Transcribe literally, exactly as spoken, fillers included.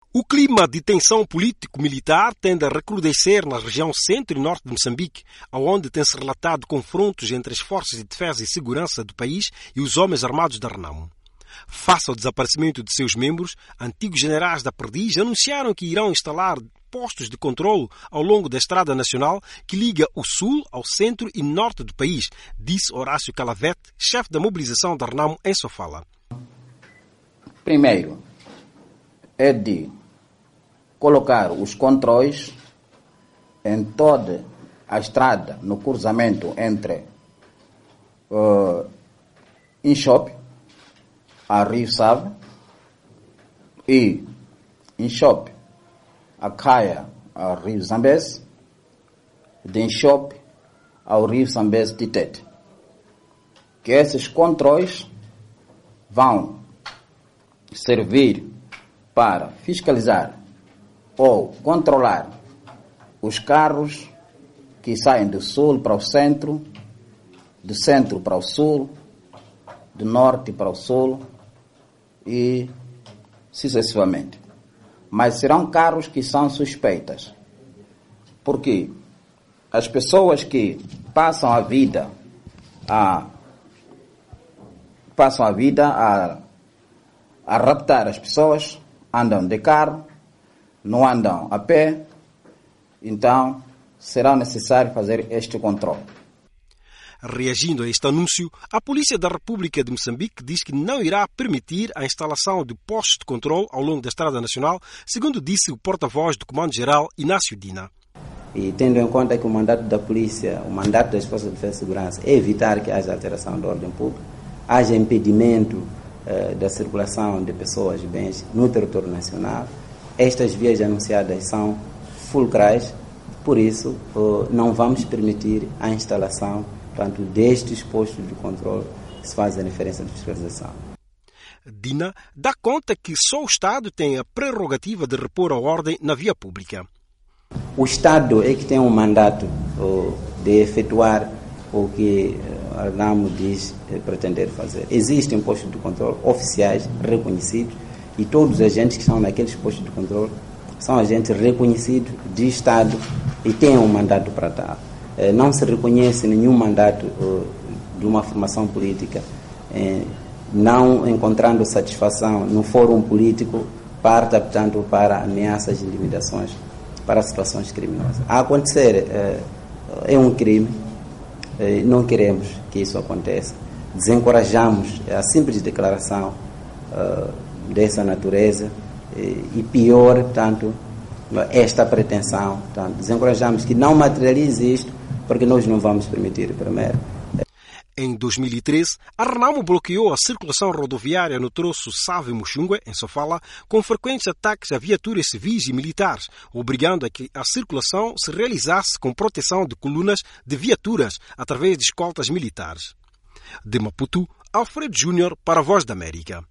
O clima de tensão político-militar tende a recrudescer na região centro e norte de Moçambique, onde tem-se relatado confrontos entre as forças de defesa e segurança do país e os homens armados da Renamo. Face ao desaparecimento de seus membros, antigos generais da Perdiz anunciaram que irão instalar postos de controlo ao longo da estrada nacional que liga o sul ao centro e norte do país, disse Horácio Calavete, chefe da mobilização da Renamo em Sofala. Primeiro, é de colocar os controles em toda a estrada, no cruzamento entre uh, Inchope, a Rio Save, e Inchope, a Caia, a Rio Zambeze, de Inchope ao Rio Zambeze Titete. Que esses controles vão servir para fiscalizar ou controlar os carros que saem do sul para o centro, do centro para o sul, do norte para o sul e sucessivamente. Mas serão carros que são suspeitas, porque as pessoas que passam a vida a passam a vida a, a raptar as pessoas, andam de carro, não andam a pé, então será necessário fazer este controle. Reagindo a este anúncio, a Polícia da República de Moçambique diz que não irá permitir a instalação de postos de controle ao longo da Estrada Nacional, segundo disse o porta-voz do Comando-Geral, Inácio Dina. E tendo em conta que o mandato da Polícia, o mandato das Forças de Defesa e Segurança é evitar que haja alteração da ordem pública, haja impedimento eh, da circulação de pessoas e bens no território nacional. Estas vias anunciadas são fulcrais, por isso eh, não vamos permitir a instalação, portanto, destes postos de controle que se faz a referência de fiscalização. Dina dá conta que só o Estado tem a prerrogativa de repor a ordem na via pública. O Estado é que tem um mandato oh, de efetuar o que a Renamo diz pretender fazer. Existem postos de controle oficiais reconhecidos e todos os agentes que estão naqueles postos de controle são agentes reconhecidos de Estado e têm um mandato para tal. Não se reconhece nenhum mandato de uma formação política, não encontrando satisfação no fórum político, parta, portanto, para ameaças e intimidações, para situações criminosas. A acontecer é um crime, não queremos que isso aconteça. Desencorajamos a simples declaração dessa natureza e pior, portanto, esta pretensão. Portanto, desencorajamos que não materialize isto, porque nós não vamos permitir, primeiro. Em dois mil e treze, a Renamo bloqueou a circulação rodoviária no troço Save-Muxungue, em Sofala, com frequentes ataques a viaturas civis e militares, obrigando a que a circulação se realizasse com proteção de colunas de viaturas através de escoltas militares. De Maputo, Alfredo Júnior para a Voz da América.